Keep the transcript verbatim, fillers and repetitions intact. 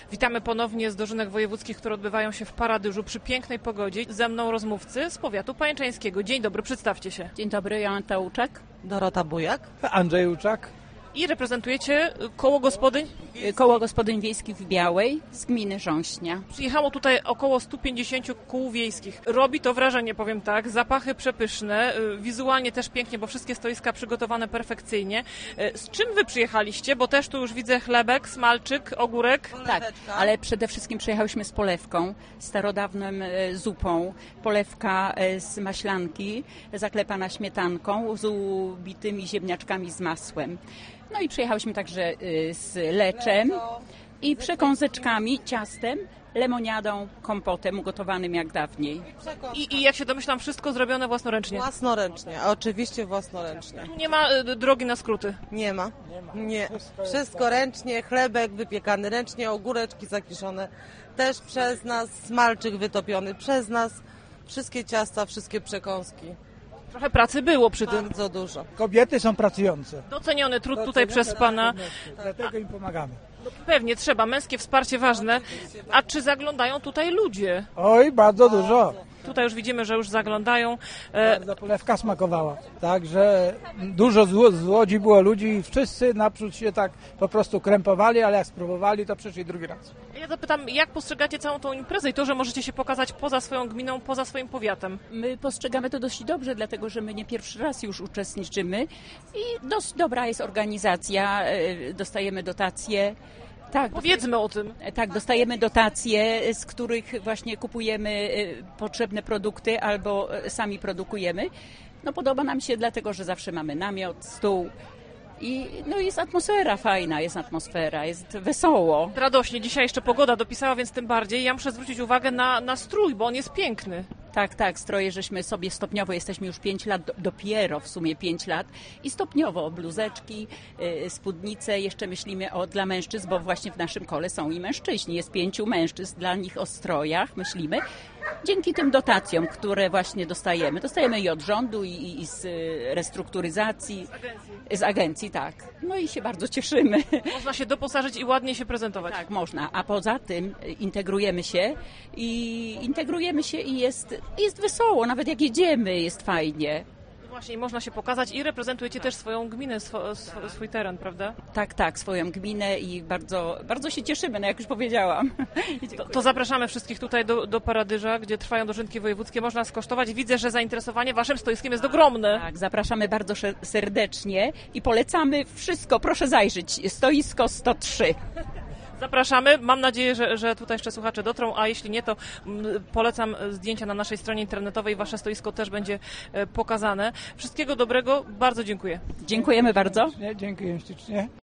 Witamy ponownie z dożynek wojewódzkich, które odbywają się w Paradyżu przy pięknej pogodzie. Ze mną rozmówcy z powiatu pajęczańskiego. Dzień dobry, przedstawcie się. Dzień dobry, Joanna Łuczak. Dorota Bujak. Andrzej Łuczak. I reprezentujecie koło gospodyń? Koło Gospodyń Wiejskich w Białej z gminy Rząśnia. Przyjechało tutaj około stu pięćdziesięciu kół wiejskich. Robi to wrażenie, powiem tak. Zapachy przepyszne, wizualnie też pięknie, bo wszystkie stoiska przygotowane perfekcyjnie. Z czym wy przyjechaliście? Bo też tu już widzę chlebek, smalczyk, ogórek. Tak, ale przede wszystkim przyjechałyśmy z polewką, starodawną zupą. Polewka z maślanki, zaklepana śmietanką, z ubitymi ziemniaczkami z masłem. No i przyjechałyśmy także z leczem i przekąseczkami, ciastem, lemoniadą, kompotem ugotowanym jak dawniej. I, I jak się domyślam, wszystko zrobione własnoręcznie. Własnoręcznie, oczywiście własnoręcznie. Tu nie ma y, drogi na skróty. Nie ma. Nie. Wszystko ręcznie, chlebek wypiekany ręcznie, ogóreczki zakiszone też przez nas, smalczyk wytopiony przez nas, wszystkie ciasta, wszystkie przekąski. Trochę pracy było przy tym. Bardzo dużo. Kobiety są pracujące. Doceniony trud tutaj przez pana. Dlatego im pomagamy. No, pewnie trzeba, męskie wsparcie ważne. A czy zaglądają tutaj ludzie? Oj, bardzo dużo. Tutaj już widzimy, że już zaglądają. E, Bardzo polewka smakowała. Także dużo z, z Łodzi było ludzi i wszyscy naprzód się tak po prostu krępowali, ale jak spróbowali, to przyszli drugi raz. ja zapytam, jak postrzegacie całą tą imprezę i to, że możecie się pokazać poza swoją gminą, poza swoim powiatem? My postrzegamy to dość dobrze, dlatego że my nie pierwszy raz już uczestniczymy i dość dobra jest organizacja, dostajemy dotacje. Tak, Powiedzmy o tym. Tak, dostajemy dotacje, z których właśnie kupujemy potrzebne produkty albo sami produkujemy. No podoba nam się dlatego, że zawsze mamy namiot, stół i no jest atmosfera fajna, jest atmosfera, jest wesoło. Radośnie, dzisiaj jeszcze pogoda dopisała, więc tym bardziej. Ja muszę zwrócić uwagę na, na strój, bo on jest piękny. Tak, tak, stroje żeśmy sobie stopniowo, jesteśmy już pięć lat, dopiero w sumie pięć lat i stopniowo bluzeczki, y, spódnice, jeszcze myślimy o dla mężczyzn, bo właśnie w naszym kole są i mężczyźni, jest pięciu mężczyzn, dla nich o strojach myślimy. Dzięki tym dotacjom, które właśnie dostajemy, dostajemy i od rządu, i, i z restrukturyzacji, Z agencji. z agencji, tak. No i się bardzo cieszymy. Można się doposażyć i ładnie się prezentować. Tak, można, a poza tym integrujemy się i integrujemy się i jest, jest wesoło, nawet jak jedziemy jest fajnie. Właśnie, i można się pokazać i reprezentujecie też swoją gminę, swo, sw, swój teren, prawda? Tak, tak, swoją gminę i bardzo, bardzo się cieszymy, no jak już powiedziałam. To, to zapraszamy wszystkich tutaj do, do Paradyża, gdzie trwają dożynki wojewódzkie. Można skosztować. Widzę, że zainteresowanie waszym stoiskiem jest ogromne. Tak, zapraszamy bardzo serdecznie i polecamy wszystko, proszę zajrzeć, stoisko sto trzy. Zapraszamy. Mam nadzieję, że, że tutaj jeszcze słuchacze dotrą, a jeśli nie, to polecam zdjęcia na naszej stronie internetowej. Wasze stoisko też będzie pokazane. Wszystkiego dobrego. Bardzo dziękuję. Dziękujemy bardzo. Dziękuję ślicznie.